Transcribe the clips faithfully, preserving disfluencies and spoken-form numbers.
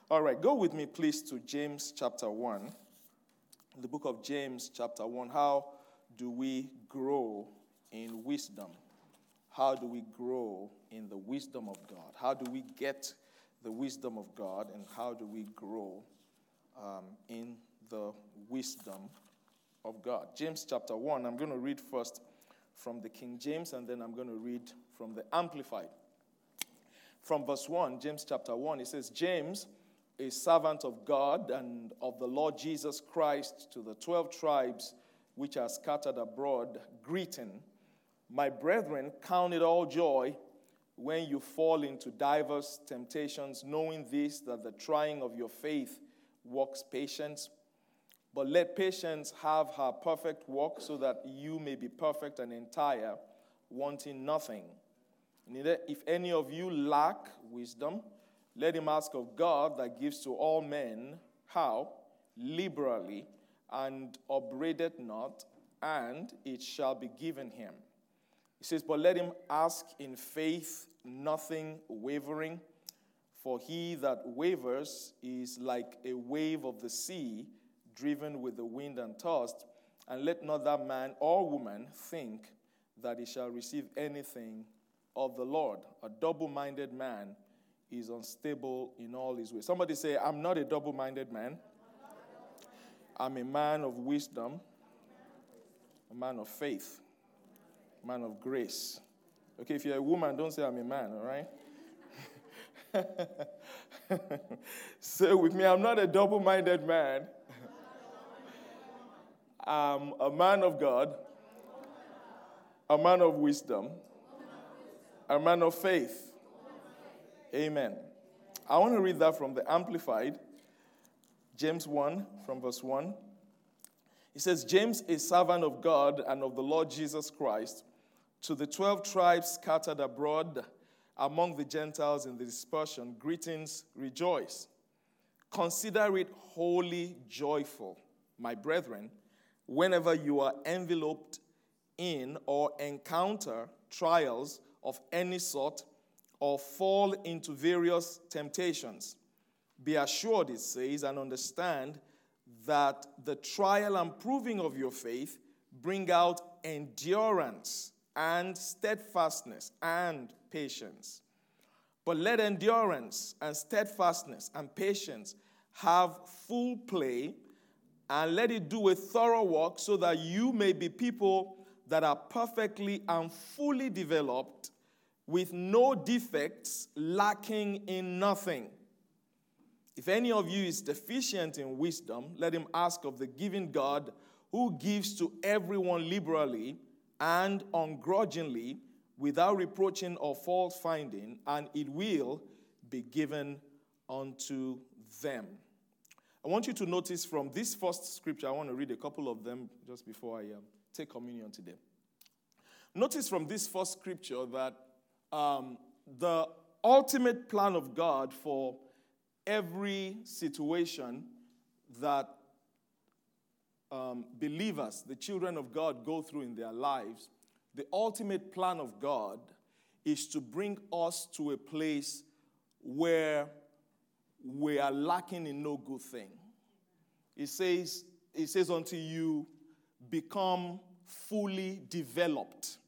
All right, go with me, please, to James chapter one. The book of James chapter one. How do we grow in wisdom? How do we grow in the wisdom of God? How do we get the wisdom of God, and how do we grow um, in the wisdom of God? James chapter one, I'm going to read first from the King James, and then I'm going to read from the Amplified. From verse one, James chapter one, it says, James, a servant of God and of the Lord Jesus Christ, to the twelve tribes which are scattered abroad, greeting. My brethren, count it all joy when you fall into diverse temptations, knowing this, that the trying of your faith works patience. But let patience have her perfect work, so that you may be perfect and entire, wanting nothing. Neither, if any of you lack wisdom, let him ask of God, that gives to all men, how? Liberally, and upbraideth not, and it shall be given him. He says, but let him ask in faith, nothing wavering. For he that wavers is like a wave of the sea, driven with the wind and tossed. And let not that man or woman think that he shall receive anything of the Lord. A double-minded man is unstable in all his ways. Somebody say, I'm not a double-minded man. I'm a man of wisdom, a man of faith, a man of grace. Okay, if you're a woman, don't say I'm a man, all right? Say with me, I'm not a double-minded man. I'm a man of God, a man of wisdom, a man of faith. Amen. I want to read that from the Amplified. James one, from verse one. It says, James, a servant of God and of the Lord Jesus Christ, to the twelve tribes scattered abroad among the Gentiles in the dispersion, greetings, rejoice. Consider it wholly joyful, my brethren, whenever you are enveloped in or encounter trials of any sort, or fall into various temptations. Be assured, it says, and understand that the trial and proving of your faith bring out endurance and steadfastness and patience. But let endurance and steadfastness and patience have full play, and let it do a thorough work, so that you may be people that are perfectly and fully developed, with no defects, lacking in nothing. If any of you is deficient in wisdom, let him ask of the giving God, who gives to everyone liberally and ungrudgingly, without reproaching or fault finding, and it will be given unto them. I want you to notice from this first scripture, I want to read a couple of them just before I um, take communion today. Notice from this first scripture that um, the ultimate plan of God for every situation that um, believers, the children of God, go through in their lives, the ultimate plan of God is to bring us to a place where we are lacking in no good thing. It says, it says until you become fully developed.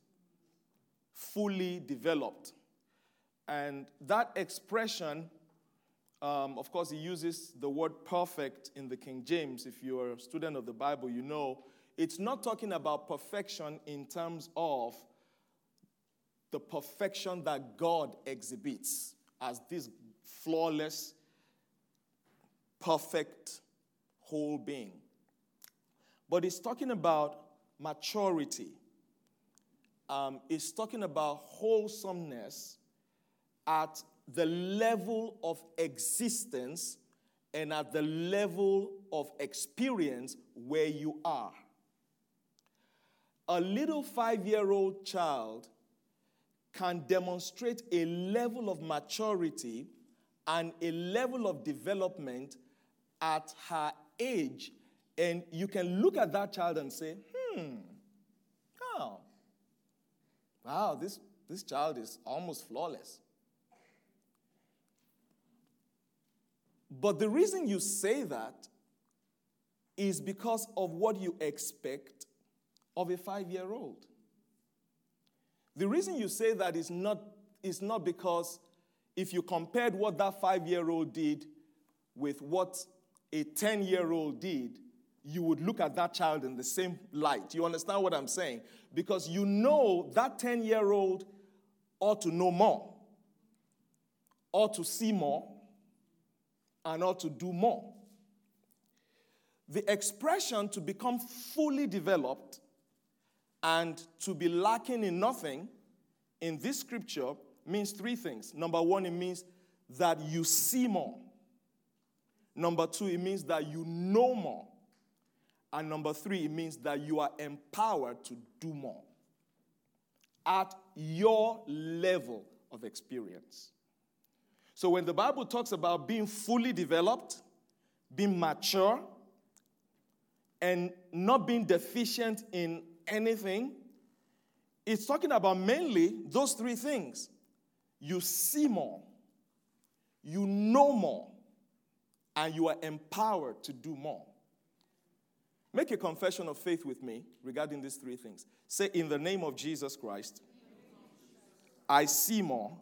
Fully developed. And that expression, um, of course, he uses the word perfect in the King James. If you're a student of the Bible, you know it's not talking about perfection in terms of the perfection that God exhibits as this flawless, perfect whole being. But it's talking about maturity. Um, it's talking about wholesomeness at the level of existence and at the level of experience where you are. A little five-year-old child can demonstrate a level of maturity and a level of development at her age, and you can look at that child and say, hmm, oh, wow, this, this child is almost flawless. But the reason you say that is because of what you expect of a five-year-old. The reason you say that is not, is not because if you compared what that five-year-old did with what a ten-year-old did, you would look at that child in the same light. You understand what I'm saying? Because you know that ten-year-old ought to know more, ought to see more, and ought to do more. The expression to become fully developed and to be lacking in nothing in this scripture means three things. Number one, it means that you see more. Number two, it means that you know more. And number three, it means that you are empowered to do more at your level of experience. So when the Bible talks about being fully developed, being mature, and not being deficient in anything, it's talking about mainly those three things. You see more, you know more, and you are empowered to do more. Make a confession of faith with me regarding these three things. Say, in the name of Jesus Christ, I see more,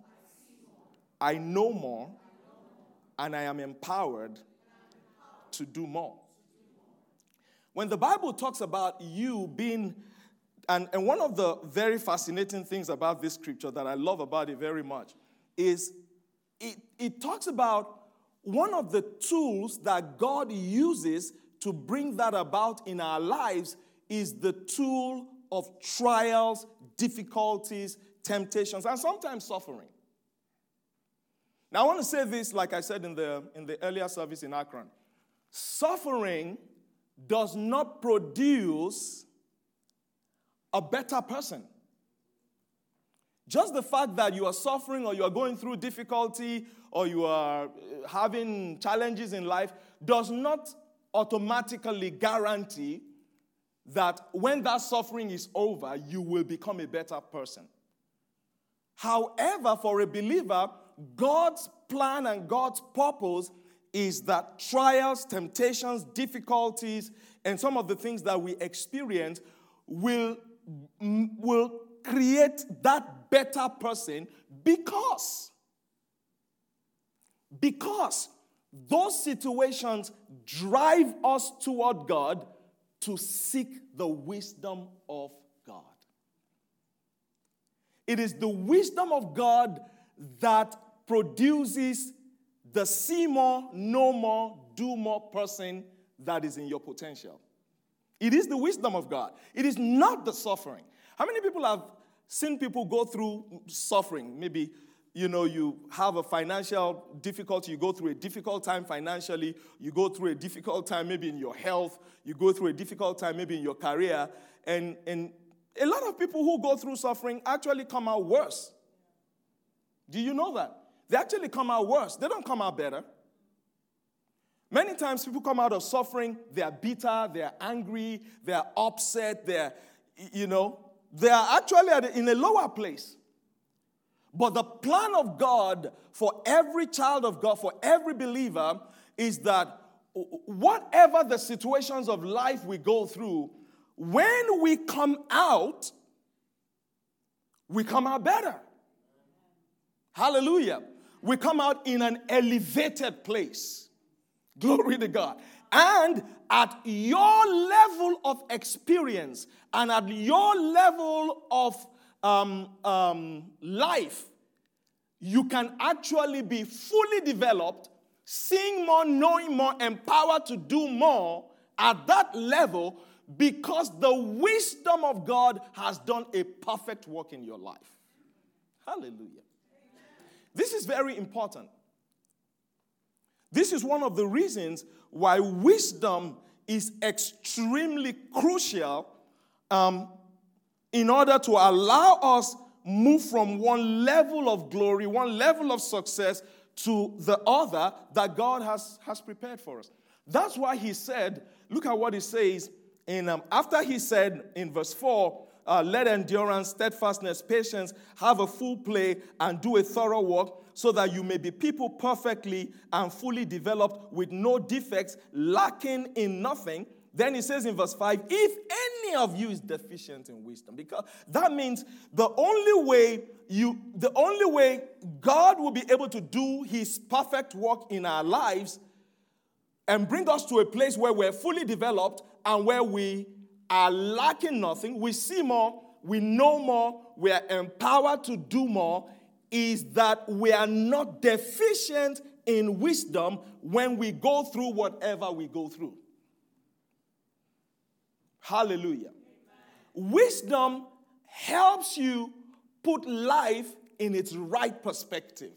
I know more, and I am empowered to do more. When the Bible talks about you being, and, and one of the very fascinating things about this scripture that I love about it very much is it, it talks about one of the tools that God uses to bring that about in our lives is the tool of trials, difficulties, temptations, and sometimes suffering. Now, I want to say this, like I said in the, in the earlier service in Akron. Suffering does not produce a better person. Just the fact that you are suffering or you are going through difficulty or you are having challenges in life does not automatically guarantee that when that suffering is over, you will become a better person. However, for a believer, God's plan and God's purpose is that trials, temptations, difficulties, and some of the things that we experience will, will create that better person because, because those situations drive us toward God to seek the wisdom of God. It is the wisdom of God that produces the see more, know more, do more person that is in your potential. It is the wisdom of God. It is not the suffering. How many people have seen people go through suffering? Maybe, you know, you have a financial difficulty, you go through a difficult time financially, you go through a difficult time maybe in your health, you go through a difficult time maybe in your career, and, and a lot of people who go through suffering actually come out worse. Do you know that? They actually come out worse. They don't come out better. Many times people come out of suffering, they are bitter, they are angry, they are upset, they are, you know, they are actually at a, in a lower place. But the plan of God for every child of God, for every believer, is that whatever the situations of life we go through, when we come out, we come out better. Hallelujah. We come out in an elevated place. Glory to God. And at your level of experience and at your level of um, um, life, you can actually be fully developed, seeing more, knowing more, empowered to do more at that level because the wisdom of God has done a perfect work in your life. Hallelujah. This is very important. This is one of the reasons why wisdom is extremely crucial um, in order to allow us move from one level of glory, one level of success to the other that God has, has prepared for us. That's why he said, look at what he says, in um, after he said in verse four, Uh, let endurance, steadfastness, patience have a full play and do a thorough work so that you may be people perfectly and fully developed with no defects, lacking in nothing. Then he says in verse five, if any of you is deficient in wisdom, because that means the only way you, the only way God will be able to do his perfect work in our lives and bring us to a place where we're fully developed and where we are lacking nothing, we see more, we know more, we are empowered to do more, is that we are not deficient in wisdom when we go through whatever we go through. Hallelujah. Amen. Wisdom helps you put life in its right perspective.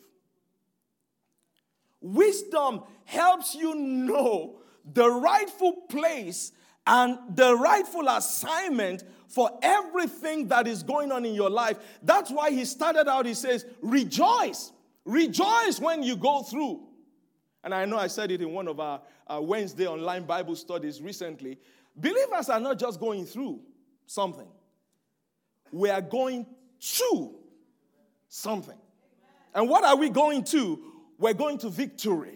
Wisdom helps you know the rightful place and the rightful assignment for everything that is going on in your life. That's why he started out, he says, rejoice. Rejoice when you go through. And I know I said it in one of our, our Wednesday online Bible studies recently. Believers are not just going through something. We are going to something. And what are we going to? We're going to victory.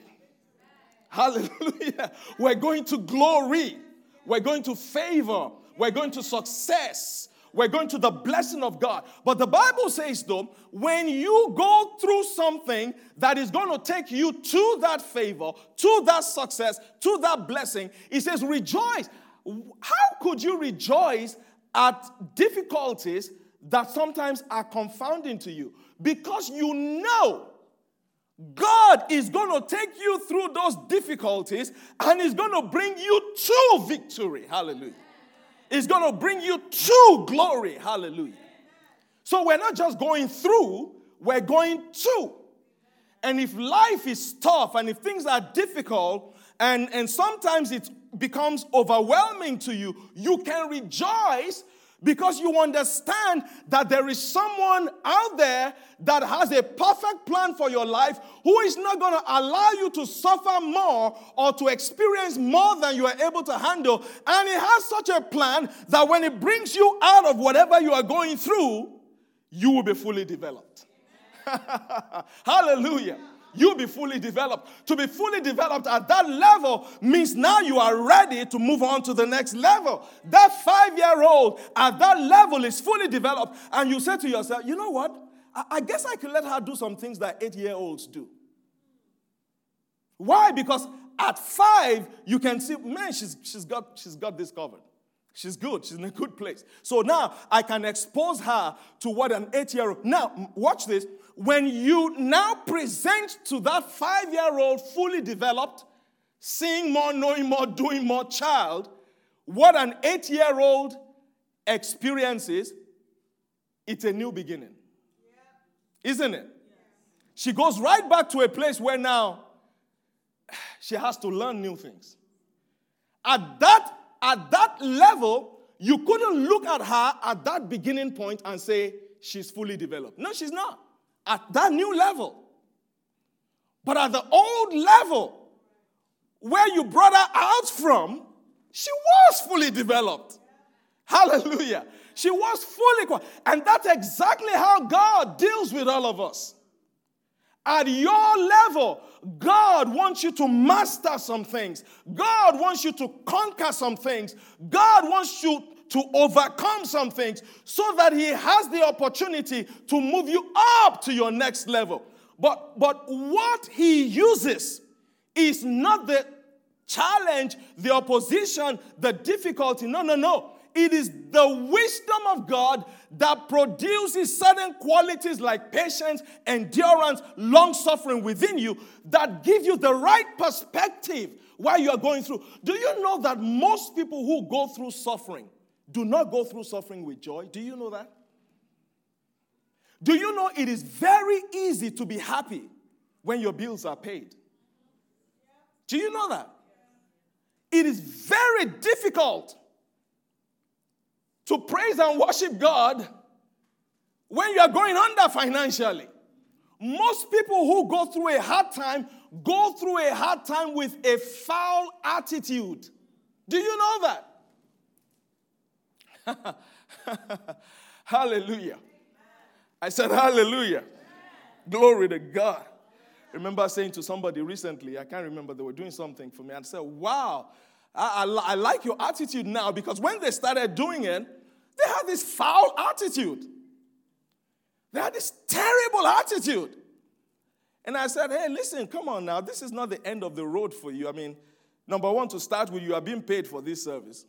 Hallelujah. We're going to glory. We're going to favor. We're going to success. We're going to the blessing of God. But the Bible says, though, when you go through something that is going to take you to that favor, to that success, to that blessing, it says rejoice. How could you rejoice at difficulties that sometimes are confounding to you? Because you know God is going to take you through those difficulties and is going to bring you to victory. Hallelujah. It's going to bring you to glory. Hallelujah. So we're not just going through, we're going to. And if life is tough and if things are difficult and, and sometimes it becomes overwhelming to you, you can rejoice because you understand that there is someone out there that has a perfect plan for your life who is not going to allow you to suffer more or to experience more than you are able to handle. And he has such a plan that when it brings you out of whatever you are going through, you will be fully developed. Hallelujah. You'll be fully developed. To be fully developed at that level means now you are ready to move on to the next level. That five-year-old at that level is fully developed. And you say to yourself, you know what? I, I guess I can let her do some things that eight-year-olds do. Why? Because at five, you can see, man, she's, she's, got, she's got this covered. She's good. She's in a good place. So now I can expose her to what an eight-year-old. Now, watch this. When you now present to that five-year-old fully developed, seeing more, knowing more, doing more child, what an eight-year-old experiences, it's a new beginning. Yeah. Isn't it? Yeah. She goes right back to a place where now she has to learn new things. At that, at that level, you couldn't look at her at that beginning point and say, she's fully developed. No, she's not. At that new level. But at the old level, where you brought her out from, she was fully developed. Hallelujah. She was fully qualified. And that's exactly how God deals with all of us. At your level, God wants you to master some things. God wants you to conquer some things. God wants you to overcome some things so that he has the opportunity to move you up to your next level. But, but what he uses is not the challenge, the opposition, the difficulty. No, no, no. It is the wisdom of God that produces certain qualities like patience, endurance, long-suffering within you that give you the right perspective while you are going through. Do you know that most people who go through suffering do not go through suffering with joy? Do you know that? Do you know it is very easy to be happy when your bills are paid? Do you know that? It is very difficult to praise and worship God when you are going under financially. Most people who go through a hard time go through a hard time with a foul attitude. Do you know that? Hallelujah. I said hallelujah. Glory to God. remember saying to somebody recently, I can't remember, they were doing something for me, and said, wow, I, I, I like your attitude now, because when they started doing it, they had this foul attitude. They had this terrible attitude. And I said, hey, listen, come on now. This is not the end of the road for you. I mean, number one, to start with, you are being paid for this service.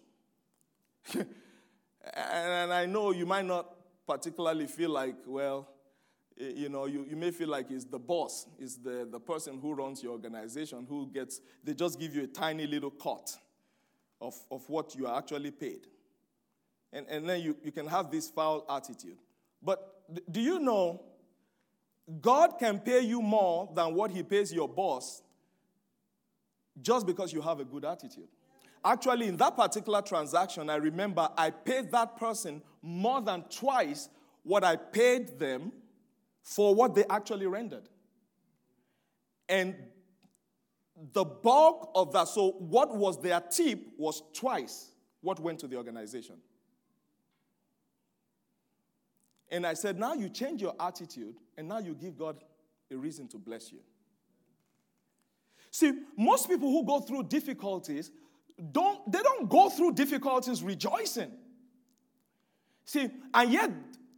And I know you might not particularly feel like, well, you know, you, you may feel like it's the boss, it's the, the person who runs your organization who gets, they just give you a tiny little cut of, of what you are actually paid. And, and then you, you can have this foul attitude. But do you know, God can pay you more than what he pays your boss just because you have a good attitude. Actually, in that particular transaction, I remember I paid that person more than twice what I paid them for what they actually rendered. And the bulk of that, so what was their tip was twice what went to the organization. And I said, now you change your attitude, and now you give God a reason to bless you. See, most people who go through difficulties, don't they don't go through difficulties rejoicing. See, and yet,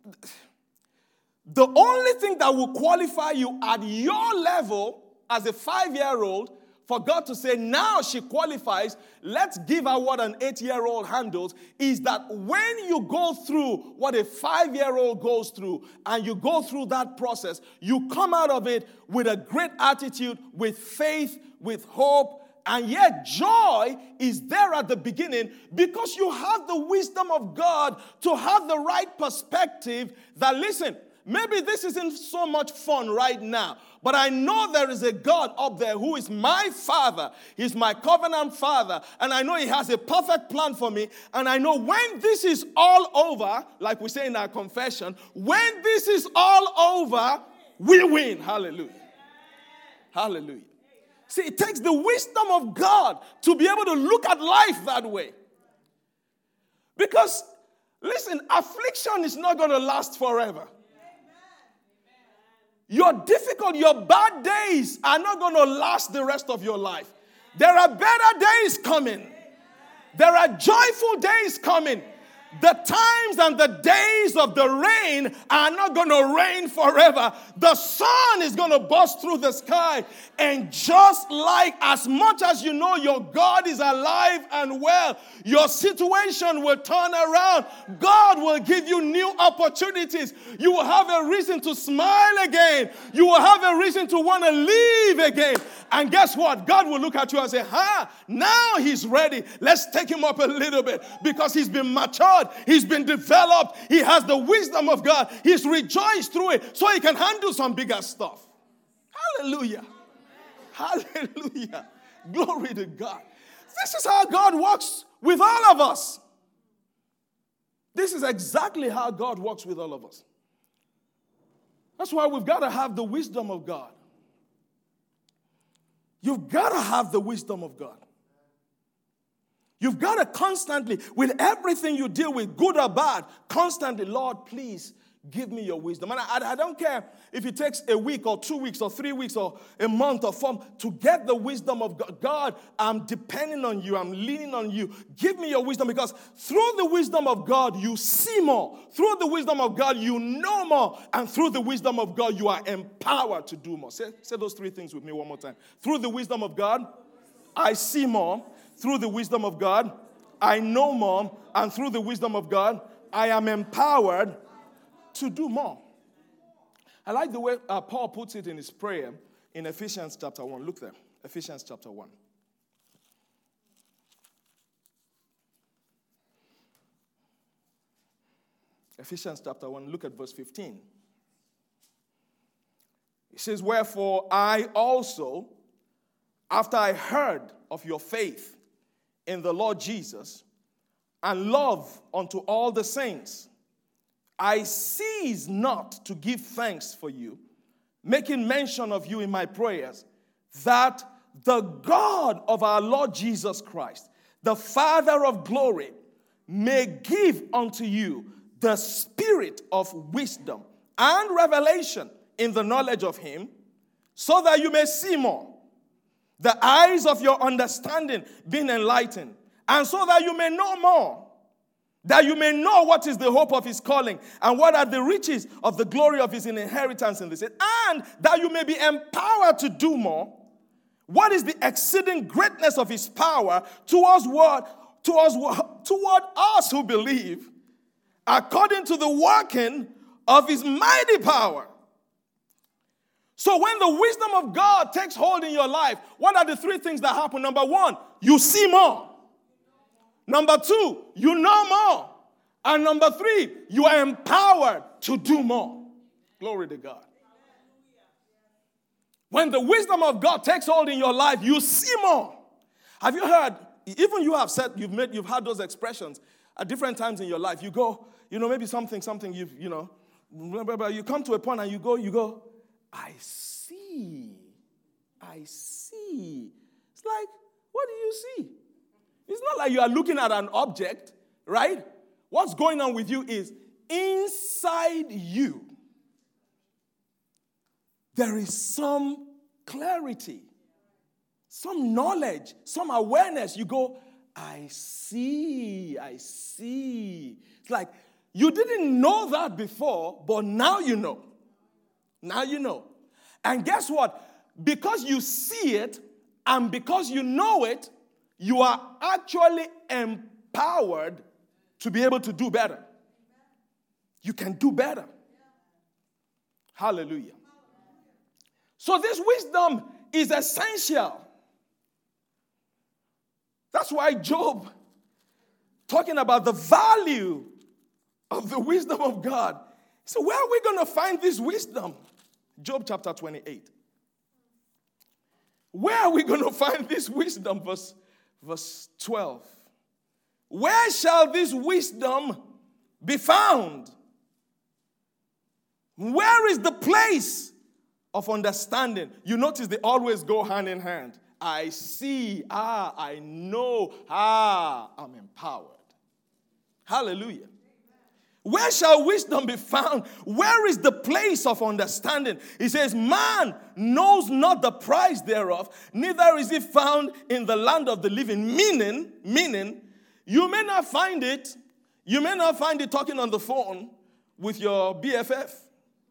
the only thing that will qualify you at your level as a five-year-old for God to say, now she qualifies, let's give her what an eight-year-old handles, is that when you go through what a five-year-old goes through, and you go through that process, you come out of it with a great attitude, with faith, with hope, and yet joy is there at the beginning because you have the wisdom of God to have the right perspective that, listen, maybe this isn't so much fun right now, but I know there is a God up there who is my Father. He's my covenant Father, and I know he has a perfect plan for me, and I know when this is all over, like we say in our confession, when this is all over, we win. Hallelujah. Hallelujah. See, it takes the wisdom of God to be able to look at life that way. Because, listen, affliction is not going to last forever. Your difficult, your bad days are not going to last the rest of your life. There are better days coming. There are joyful days coming. The times and the days of the rain are not going to rain forever. The sun is going to burst through the sky. And just like as much as you know your God is alive and well, your situation will turn around. God will give you new opportunities. You will have a reason to smile again. You will have a reason to want to live again. And guess what? God will look at you and say, ha, now he's ready. Let's take him up a little bit because he's been matured. He's been developed. He has the wisdom of God. He's rejoiced through it so he can handle some bigger stuff. Hallelujah. Hallelujah. Glory to God. This is how God works with all of us. This is exactly how God works with all of us. That's why we've got to have the wisdom of God. You've got to have the wisdom of God. You've got to constantly, with everything you deal with, good or bad, constantly, Lord, please give me your wisdom. And I, I don't care if it takes a week or two weeks or three weeks or a month or four, to get the wisdom of God. God, I'm depending on you. I'm leaning on you. Give me your wisdom, because through the wisdom of God, you see more. Through the wisdom of God, you know more. And through the wisdom of God, you are empowered to do more. Say, say those three things with me one more time. Through the wisdom of God, I see more. Through the wisdom of God, I know more. And through the wisdom of God, I am empowered to do more. I like the way uh, Paul puts it in his prayer in Ephesians chapter one. Look there. Ephesians chapter one. Ephesians chapter one, look at verse fifteen. It says, wherefore I also, after I heard of your faith in the Lord Jesus and love unto all the saints, I cease not to give thanks for you, making mention of you in my prayers, that the God of our Lord Jesus Christ, the Father of glory, may give unto you the spirit of wisdom and revelation in the knowledge of him, so that you may see more. The eyes of your understanding being enlightened, and so that you may know more. That you may know what is the hope of his calling, and what are the riches of the glory of his inheritance in the saints, and that you may be empowered to do more. What is the exceeding greatness of his power towards what, towards what, toward us who believe, according to the working of his mighty power. So when the wisdom of God takes hold in your life, what are the three things that happen? Number one, you see more. Number two, you know more. And number three, you are empowered to do more. Glory to God. When the wisdom of God takes hold in your life, you see more. Have you heard, even you have said, you've made, you've had those expressions at different times in your life. You go, you know, maybe something, something you've, you know, blah, blah, blah. You come to a point and you go, you go, I see. I see. It's like, what do you see? It's not like you are looking at an object, right? What's going on with you is inside you, there is some clarity, some knowledge, some awareness. You go, I see, I see. It's like you didn't know that before, but now you know. Now you know. And guess what? Because you see it and because you know it, you are actually empowered to be able to do better. You can do better. Hallelujah. So this wisdom is essential. That's why Job, talking about the value of the wisdom of God, he said, where are we going to find this wisdom? Job chapter twenty-eight. Where are we going to find this wisdom? Verse Verse twelve. Where shall this wisdom be found? Where is the place of understanding? You notice they always go hand in hand. I see, ah, I know, ah, I'm empowered. Hallelujah. Where shall wisdom be found? Where is the place of understanding? He says, man knows not the price thereof, neither is it found in the land of the living. Meaning, meaning, you may not find it, you may not find it talking on the phone with your B F F.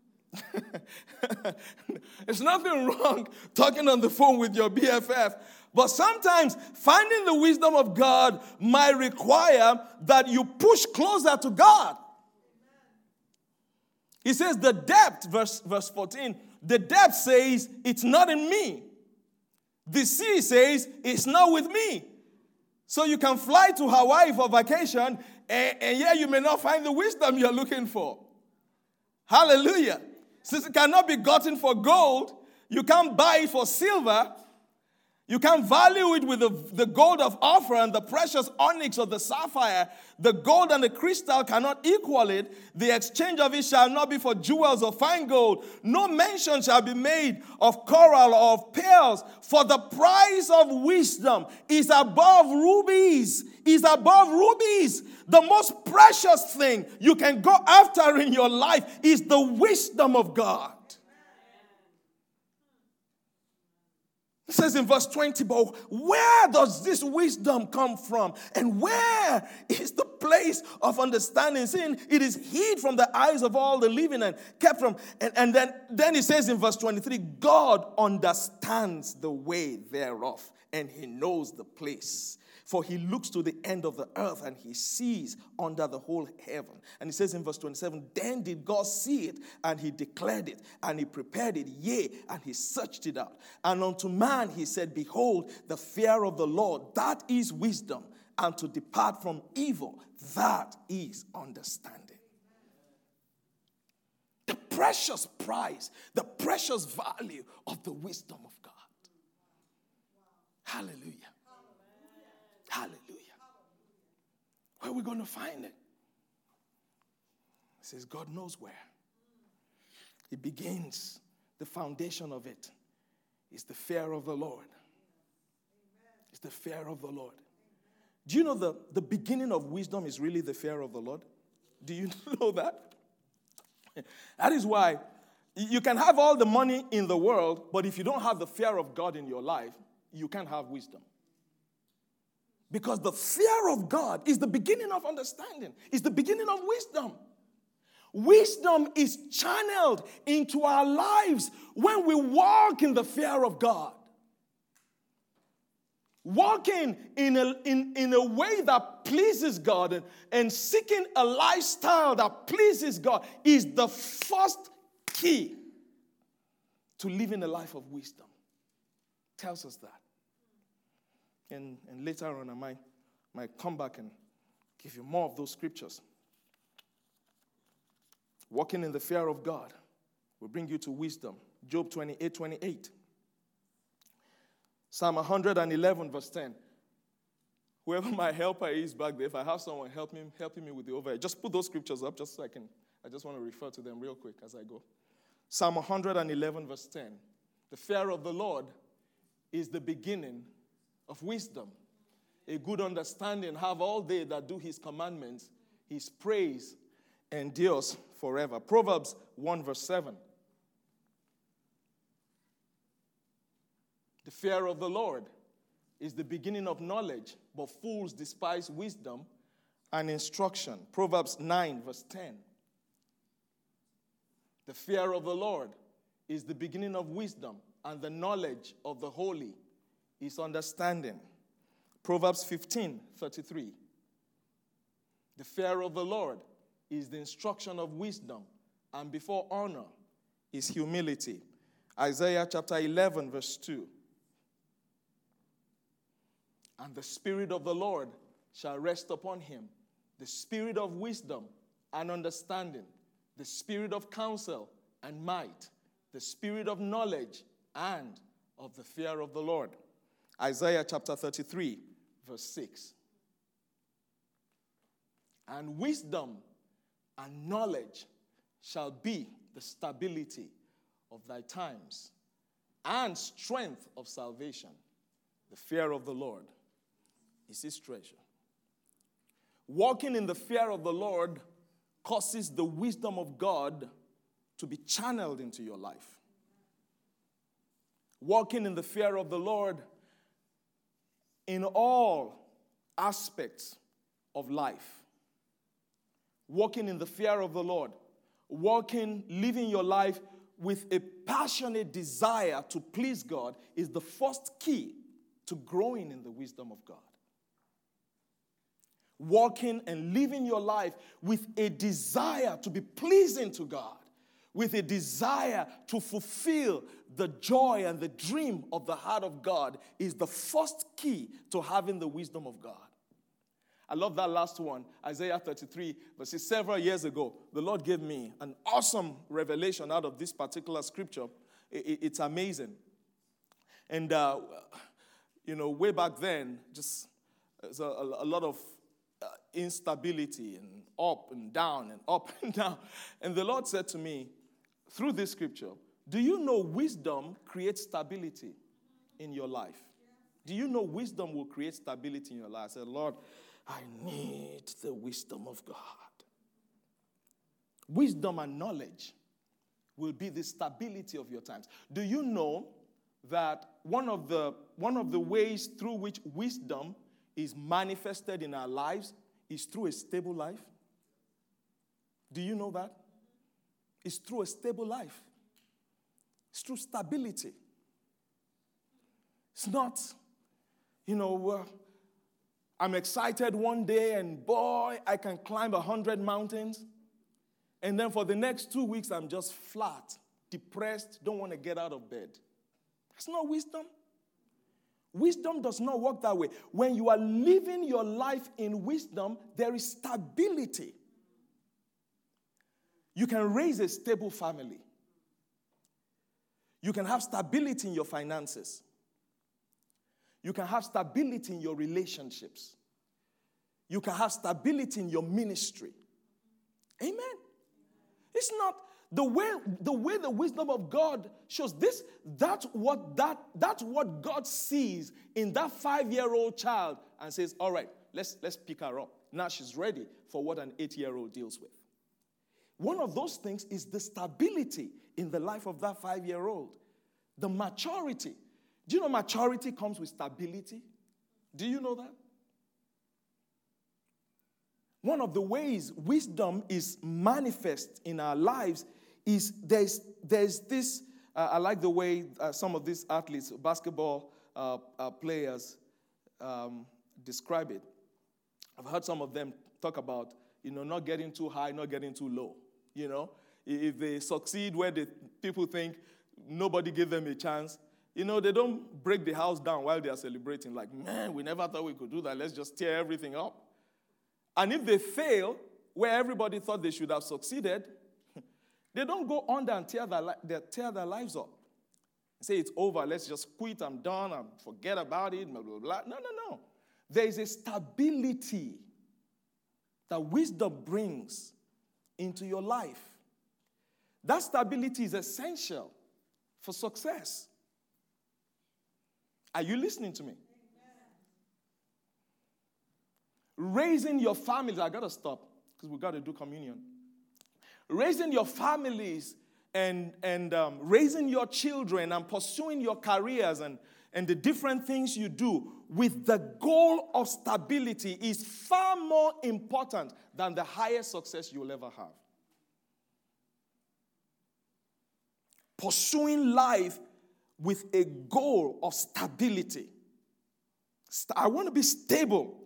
There's nothing wrong talking on the phone with your B F F. But sometimes finding the wisdom of God might require that you push closer to God. He says the depth, verse, verse fourteen, the depth says, it's not in me. The sea says, it's not with me. So you can fly to Hawaii for vacation, and, and yeah, you may not find the wisdom you're looking for. Hallelujah. Since it cannot be gotten for gold, you can't buy it for silver. You can't value it with the, the gold of Ophir and the precious onyx or the sapphire. The gold and the crystal cannot equal it. The exchange of it shall not be for jewels or fine gold. No mention shall be made of coral or of pearls. For the price of wisdom is above rubies. Is above rubies. The most precious thing you can go after in your life is the wisdom of God. It says in verse twenty, but where does this wisdom come from? And where is the place of understanding? Seeing it is hid from the eyes of all the living and kept from. And, and then, then it says in verse twenty-three, God understands the way thereof, and he knows the place. For he looks to the end of the earth and he sees under the whole heaven. And he says in verse twenty-seven, then did God see it and he declared it and he prepared it, yea, and he searched it out. And unto man he said, behold, the fear of the Lord, that is wisdom, and to depart from evil, that is understanding. The precious price, the precious value of the wisdom of God. Hallelujah. Hallelujah. Where are we going to find it? It says God knows where. It begins, the foundation of it is the fear of the Lord. It's the fear of the Lord. Do you know the, the beginning of wisdom is really the fear of the Lord? Do you know that? That is why You can have all the money in the world, but if you don't have the fear of God in your life, you can't have wisdom. Because the fear of God is the beginning of understanding. It's the beginning of wisdom. Wisdom is channeled into our lives when we walk in the fear of God. Walking in a, in, in a way that pleases God and, and seeking a lifestyle that pleases God is the first key to living a life of wisdom. Tells us that. And, and later on, I might, might come back and give you more of those scriptures. Walking in the fear of God will bring you to wisdom. Job twenty-eight twenty-eight. Psalm one eleven, verse ten. Whoever my helper is back there, if I have someone help me, helping me with the overhead, just put those scriptures up just so I can, I just want to refer to them real quick as I go. Psalm one eleven, verse ten. The fear of the Lord is the beginning of wisdom. A good understanding have all they that do his commandments. His praise endures forever. Proverbs one, verse seven. The fear of the Lord is the beginning of knowledge, but fools despise wisdom and instruction. Proverbs nine, verse ten. The fear of the Lord is the beginning of wisdom, and the knowledge of the holy is understanding. Proverbs fifteen, thirty-three. The fear of the Lord is the instruction of wisdom, and before honor is humility. Isaiah chapter eleven, verse two. And the Spirit of the Lord shall rest upon him, the Spirit of wisdom and understanding, the Spirit of counsel and might, the Spirit of knowledge and of the fear of the Lord. Isaiah chapter thirty-three, verse six. And wisdom and knowledge shall be the stability of thy times, and strength of salvation. The fear of the Lord is his treasure. Walking in the fear of the Lord causes the wisdom of God to be channeled into your life. Walking in the fear of the Lord in all aspects of life. Walking in the fear of the Lord. Walking, living your life with a passionate desire to please God is the first key to growing in the wisdom of God. Walking and living your life with a desire to be pleasing to God, with a desire to fulfill the joy and the dream of the heart of God is the first key to having the wisdom of God. I love that last one, Isaiah thirty-three, verses several years ago. The Lord gave me an awesome revelation out of this particular scripture. It's amazing. And, uh, you know, way back then, just there's a, a lot of uh, instability and up and down and up and down. And the Lord said to me, through this scripture, do you know wisdom creates stability in your life? Do you know wisdom will create stability in your life? I said, Lord, I need the wisdom of God. Wisdom and knowledge will be the stability of your times. Do you know that one of the, one of the ways through which wisdom is manifested in our lives is through a stable life? Do you know that? It's through a stable life. It's through stability. It's not, you know, uh, I'm excited one day and boy, I can climb a hundred mountains. And then for the next two weeks, I'm just flat, depressed, don't want to get out of bed. That's not wisdom. Wisdom does not work that way. When you are living your life in wisdom, there is stability. You can raise a stable family. You can have stability in your finances. You can have stability in your relationships. You can have stability in your ministry. Amen. It's not the way the way the wisdom of God shows this. That's what that that's what God sees in that five-year-old child and says, all right, let's let's pick her up. Now she's ready for what an eight-year-old deals with. One of those things is the stability in the life of that five-year-old. The maturity. Do you know maturity comes with stability? Do you know that? One of the ways wisdom is manifest in our lives is there's, there's this, uh, I like the way uh, some of these athletes, basketball uh, uh, players um, describe it. I've heard some of them talk about, you know, not getting too high, not getting too low. You know, if they succeed where the people think nobody gave them a chance, you know, they don't break the house down while they are celebrating. Like, man, we never thought we could do that. Let's just tear everything up. And if they fail where everybody thought they should have succeeded, they don't go under and tear their, li- they tear their lives up. Say it's over. Let's just quit. I'm done. I'm forget about it. Blah, blah, blah. No, no, no. There is a stability that wisdom brings into your life. That stability is essential for success. Are you listening to me? Amen. Raising your families, I got to stop because we got to do communion. Raising your families and, and um, raising your children and pursuing your careers and, and the different things you do with the goal of stability is far more important than the highest success you'll ever have. Pursuing life with a goal of stability. I want to be stable.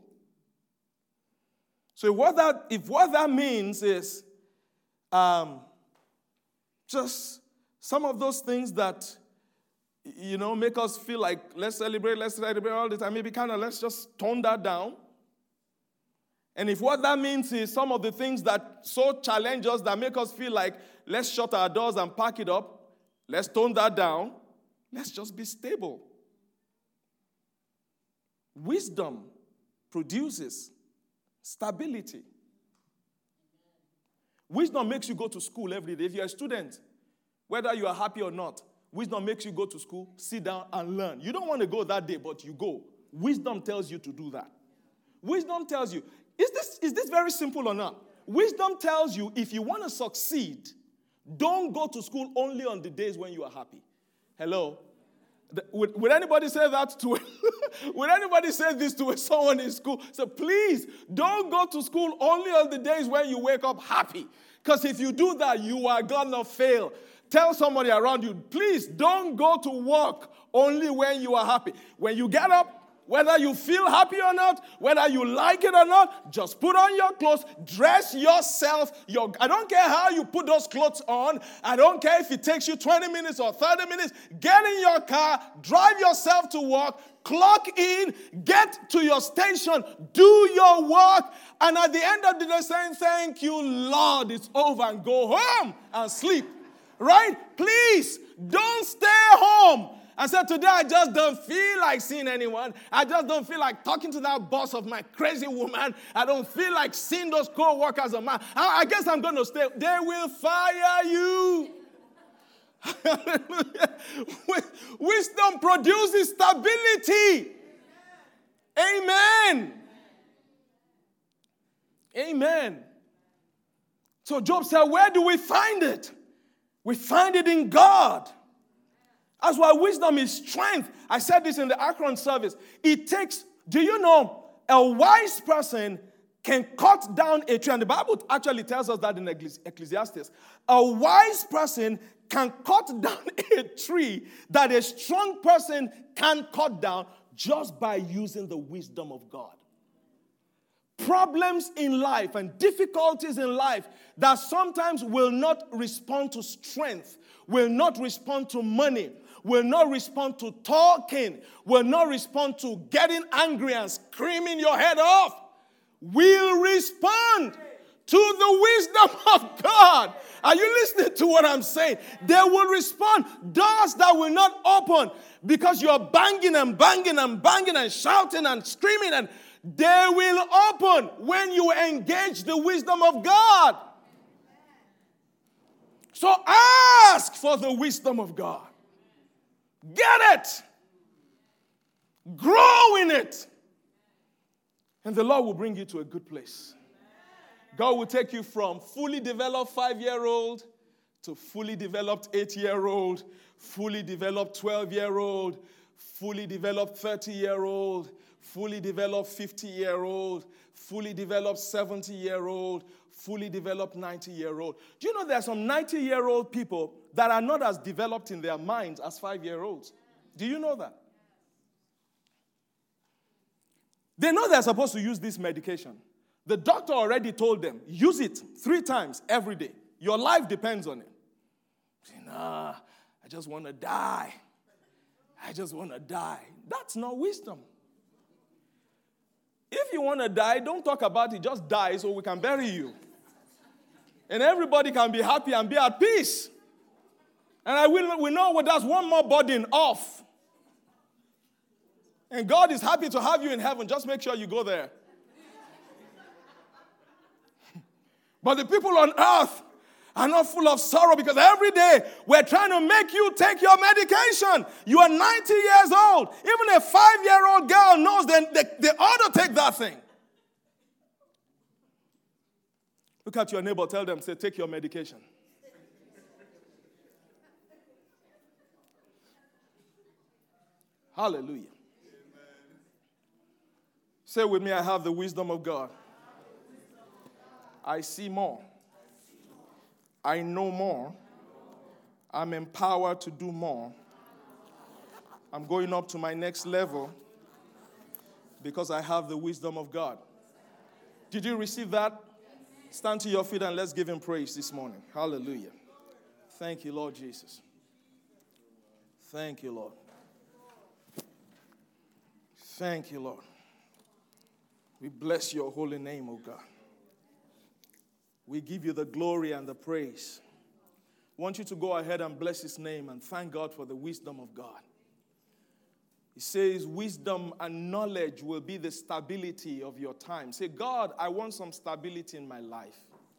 So what that, if what that means is um, just some of those things that, you know, make us feel like let's celebrate, let's celebrate all the time, maybe kind of let's just tone that down. And if what that means is some of the things that so challenge us that make us feel like let's shut our doors and pack it up, let's tone that down. Let's just be stable. Wisdom produces stability. Wisdom makes you go to school every day. If you're a student, whether you are happy or not, wisdom makes you go to school, sit down and learn. You don't want to go that day, but you go. Wisdom tells you to do that. Wisdom tells you, is this, is this very simple or not? Wisdom tells you if you want to succeed, don't go to school only on the days when you are happy. Hello? Would, would anybody say that to Would anybody say this to someone in school? So please, don't go to school only on the days when you wake up happy. Because if you do that, you are going to fail. Tell somebody around you, please don't go to work only when you are happy. When you get up, whether you feel happy or not, whether you like it or not, just put on your clothes, dress yourself. Your, I don't care how you put those clothes on. I don't care if it takes you twenty minutes or thirty minutes. Get in your car, drive yourself to work, clock in, get to your station, do your work, and at the end of the day saying, thank you, Lord, it's over, and go home and sleep. Right? Please, don't stay home. I said, today I just don't feel like seeing anyone. I just don't feel like talking to that boss of my crazy woman. I don't feel like seeing those co-workers of mine. I, I guess I'm going to stay. They will fire you. Wisdom produces stability. Amen. Amen. So Job said, where do we find it? We find it in God. That's why wisdom is strength. I said this in the Akron service. It takes, do you know, a wise person can cut down a tree. And the Bible actually tells us that in Ecclesiastes. A wise person can cut down a tree that a strong person can cut down just by using the wisdom of God. Problems in life and difficulties in life that sometimes will not respond to strength, will not respond to money, will not respond to talking, will not respond to getting angry and screaming your head off, will respond to the wisdom of God. Are you listening to what I'm saying? They will respond. Doors that will not open because you're banging and banging and banging and shouting and screaming, and they will open when you engage the wisdom of God. So ask for the wisdom of God. Get it. Grow in it. And the Lord will bring you to a good place. God will take you from fully developed five-year-old to fully developed eight-year-old, fully developed twelve-year-old, fully developed thirty-year-old, fully developed fifty-year-old, fully developed seventy-year-old, fully developed ninety-year-old. Do you know there are some ninety-year-old people that are not as developed in their minds as five-year-olds? Do you know that? They know they're supposed to use this medication. The doctor already told them, use it three times every day. Your life depends on it. Say, nah, I just want to die. I just want to die. That's not wisdom. If you want to die, don't talk about it. Just die so we can bury you. And everybody can be happy and be at peace. And I will, we know what that's one more burden off. And God is happy to have you in heaven. Just make sure you go there. But the people on earth are not full of sorrow because every day we're trying to make you take your medication. You are ninety years old. Even a five-year-old girl knows that they, they ought to take that thing. Look at your neighbor. Tell them, say, take your medication. Hallelujah. Amen. Say with me, I have the wisdom of God. I see more. I know more. I'm empowered to do more. I'm going up to my next level because I have the wisdom of God. Did you receive that? Stand to your feet and let's give him praise this morning. Hallelujah. Thank you, Lord Jesus. Thank you, Lord. Thank you, Lord. We bless your holy name, O God. We give you the glory and the praise. I want you to go ahead and bless his name and thank God for the wisdom of God. He says wisdom and knowledge will be the stability of your time. Say, God, I want some stability in my life.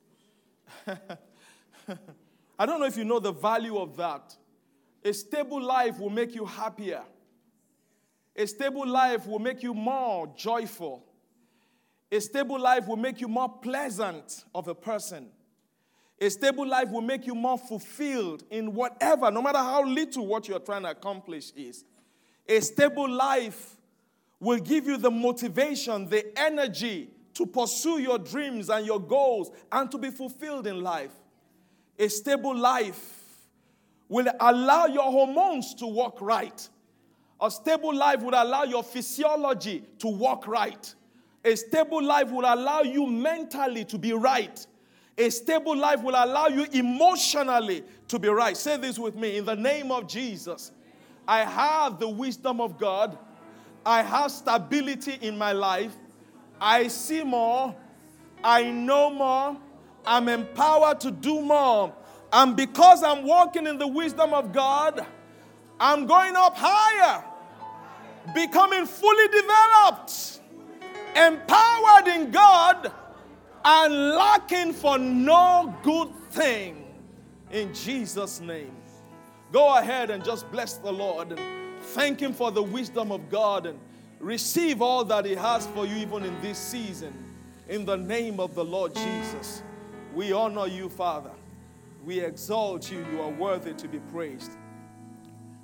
I don't know if you know the value of that. A stable life will make you happier. A stable life will make you more joyful. A stable life will make you more pleasant of a person. A stable life will make you more fulfilled in whatever, no matter how little what you're trying to accomplish is. A stable life will give you the motivation, the energy to pursue your dreams and your goals and to be fulfilled in life. A stable life will allow your hormones to work right. A stable life will allow your physiology to work right. A stable life will allow you mentally to be right. A stable life will allow you emotionally to be right. Say this with me. In the name of Jesus, I have the wisdom of God. I have stability in my life. I see more. I know more. I'm empowered to do more. And because I'm walking in the wisdom of God, I'm going up higher, becoming fully developed, empowered in God, and lacking for no good thing. In Jesus' name. Go ahead and just bless the Lord and thank him for the wisdom of God and receive all that he has for you even in this season. In the name of the Lord Jesus. We honor you, Father. We exalt you. You are worthy to be praised.